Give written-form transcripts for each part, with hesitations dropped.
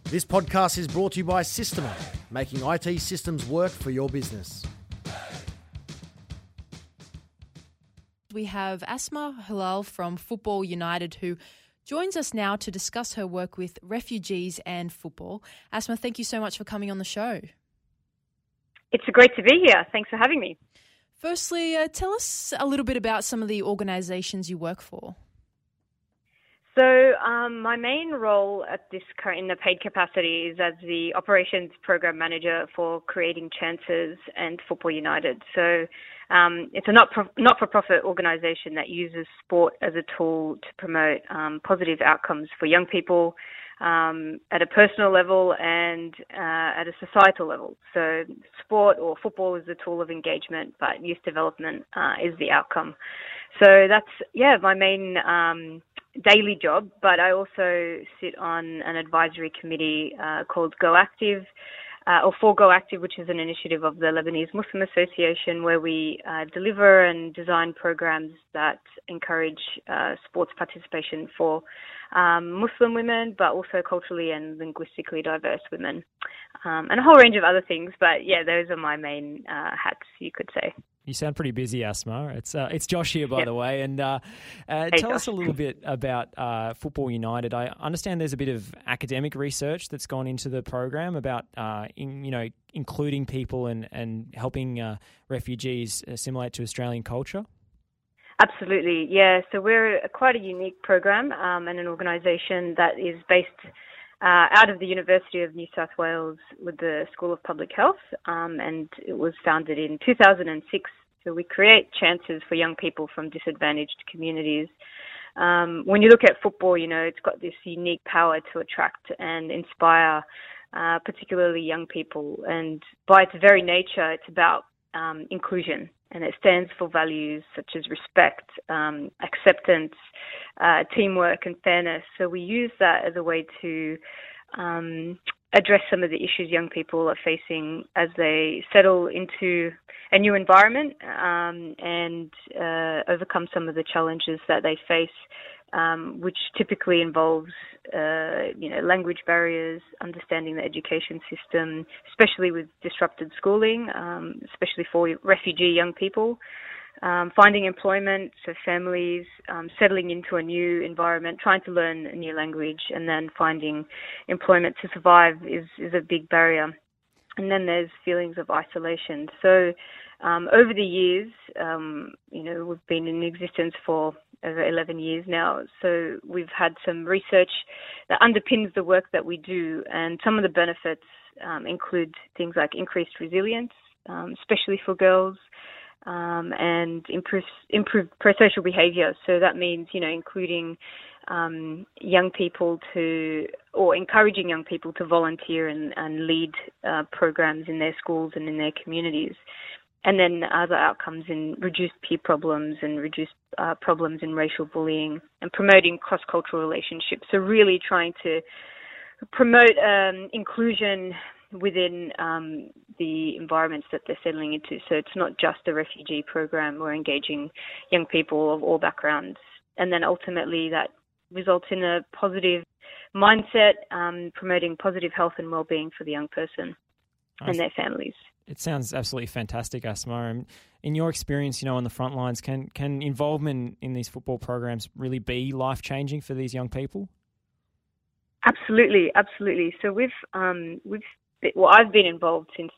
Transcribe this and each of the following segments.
This podcast is brought to you by Systema, making IT systems work for your business. We have Asma Hilal from Football United who joins us now to discuss her work with refugees and football. Asma, thank you so much for coming on the show. It's great to be here. Thanks for having me. Firstly, tell us a little bit about some of the organisations you work for. So my main role in the paid capacity is as the operations program manager for Creating Chances and Football United. So it's a not-for-profit organisation that uses sport as a tool to promote positive outcomes for young people at a personal level and at a societal level. So sport or football is the tool of engagement, but youth development is the outcome. So that's, my main daily job, but I also sit on an advisory committee called Go Active, or for Go Active, which is an initiative of the Lebanese Muslim Association, where we deliver and design programs that encourage sports participation for Muslim women, but also culturally and linguistically diverse women, and a whole range of other things. But yeah, those are my main hats, you could say. You sound pretty busy, Asma. It's Josh here, by the way. And hey, tell Josh. us a little bit about Football United. I understand there's a bit of academic research that's gone into the program about including people and helping refugees assimilate to Australian culture. Absolutely, yeah. So we're quite a unique program and an organisation that is based out of the University of New South Wales with the School of Public Health, and it was founded in 2006. So we create chances for young people from disadvantaged communities. When you look at football, it's got this unique power to attract and inspire, particularly young people. And by its very nature, it's about inclusion, and it stands for values such as respect, acceptance, teamwork and fairness. So we use that as a way to address some of the issues young people are facing as they settle into a new environment and overcome some of the challenges that they face, which typically involves language barriers, understanding the education system, especially with disrupted schooling, especially for refugee young people, finding employment, so families, settling into a new environment, trying to learn a new language, and then finding employment to survive is a big barrier. And then there's feelings of isolation. So over the years, we've been in existence for over 11 years now. So we've had some research that underpins the work that we do. And some of the benefits include things like increased resilience, especially for girls, and improved pro-social behaviour. So that means, including young people or encouraging young people to volunteer and lead programs in their schools and in their communities. And then other outcomes in reduced peer problems and reduced problems in racial bullying and promoting cross-cultural relationships. So really trying to promote inclusion within the environments that they're settling into. So it's not just a refugee program. We're engaging young people of all backgrounds. And then ultimately that results in a positive mindset, promoting positive health and well-being for the young person and their families. It sounds absolutely fantastic, Asma. In your experience, on the front lines, can involvement in these football programs really be life-changing for these young people? Absolutely. So I've been involved since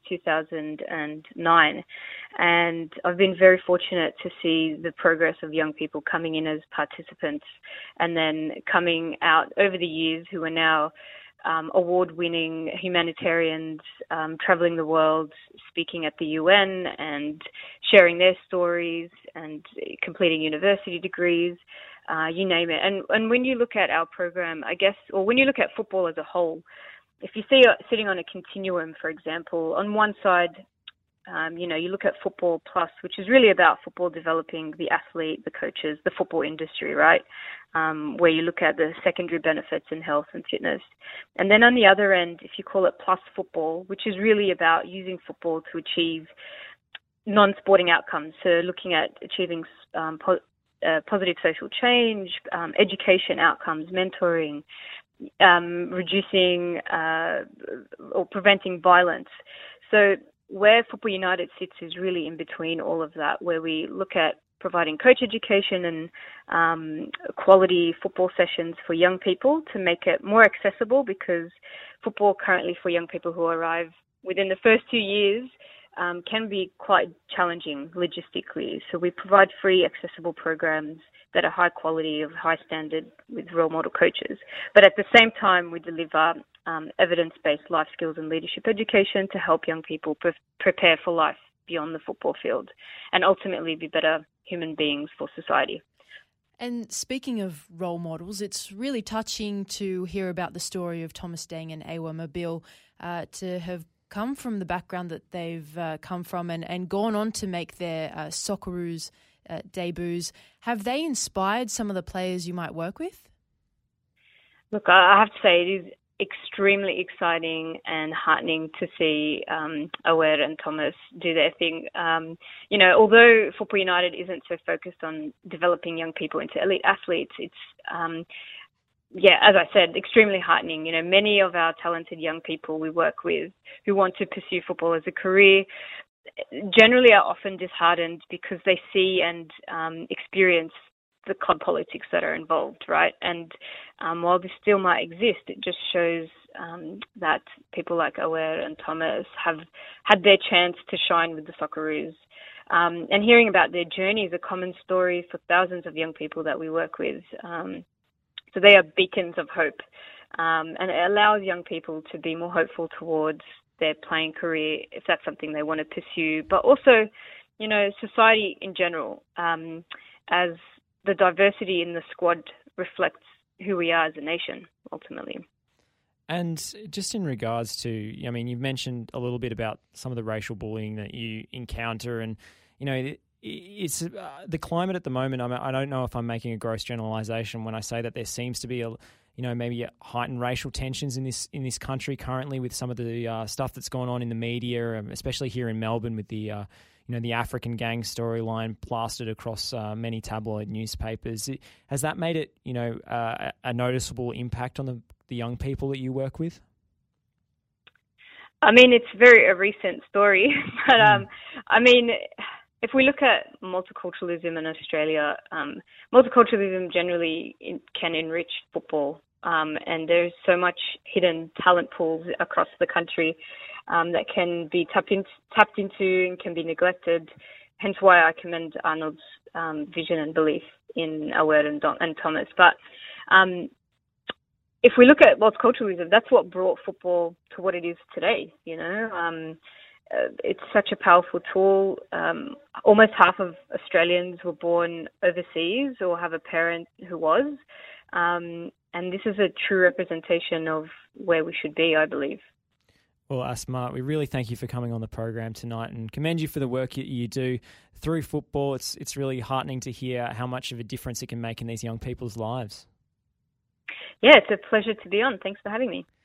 2009, and I've been very fortunate to see the progress of young people coming in as participants and then coming out over the years who are now award-winning humanitarians, traveling the world, speaking at the UN and sharing their stories and completing university degrees, you name it. And when you look at our program, or when you look at football as a whole, if you see it sitting on a continuum, for example, on one side, you look at Football Plus, which is really about football developing the athlete, the coaches, the football industry, right? Where you look at the secondary benefits in health and fitness. And then on the other end, if you call it Plus Football, which is really about using football to achieve non-sporting outcomes. So looking at achieving positive social change, education outcomes, mentoring, reducing or preventing violence. So where Football United sits is really in between all of that, where we look at providing coach education and quality football sessions for young people to make it more accessible, because football currently for young people who arrive within the first 2 years can be quite challenging logistically. So we provide free, accessible programs that are high quality, of high standard, with role model coaches. But at the same time, we deliver evidence-based life skills and leadership education to help young people prepare for life beyond the football field and ultimately be better human beings for society. And speaking of role models, it's really touching to hear about the story of Thomas Deng and Awer Mabil, to have come from the background that they've come from and gone on to make their Socceroos debuts. Have they inspired some of the players you might work with? Look, I have to say it is extremely exciting and heartening to see Awer and Thomas do their thing. Although Football United isn't so focused on developing young people into elite athletes, it's as I said, extremely heartening. Many of our talented young people we work with who want to pursue football as a career generally are often disheartened because they see and experience the club politics that are involved, right? And while this still might exist, it just shows that people like Awer and Thomas have had their chance to shine with the Socceroos. And hearing about their journey is a common story for thousands of young people that we work with. So they are beacons of hope. And it allows young people to be more hopeful towards their playing career, if that's something they want to pursue. But also, society in general, as the diversity in the squad reflects who we are as a nation, ultimately. And just in regards to, you've mentioned a little bit about some of the racial bullying that you encounter, and, it's the climate at the moment. I don't know if I'm making a gross generalization when I say that there seems to be maybe heightened racial tensions in this country currently with some of the stuff that's going on in the media, especially here in Melbourne with the the African gang storyline plastered across many tabloid newspapers. Has that made it a noticeable impact on the young people that you work with? It's a recent story, but if we look at multiculturalism in Australia, multiculturalism generally can enrich football, and there's so much hidden talent pools across the country that can be tapped into and can be neglected. Hence why I commend Arnold's vision and belief in Awer and Thomas. But if we look at multiculturalism, that's what brought football to what it is today. It's such a powerful tool. Almost half of Australians were born overseas or have a parent who was. And this is a true representation of where we should be, I believe. Well, Asma, we really thank you for coming on the program tonight and commend you for the work you do through football. It's really heartening to hear how much of a difference it can make in these young people's lives. Yeah, it's a pleasure to be on. Thanks for having me.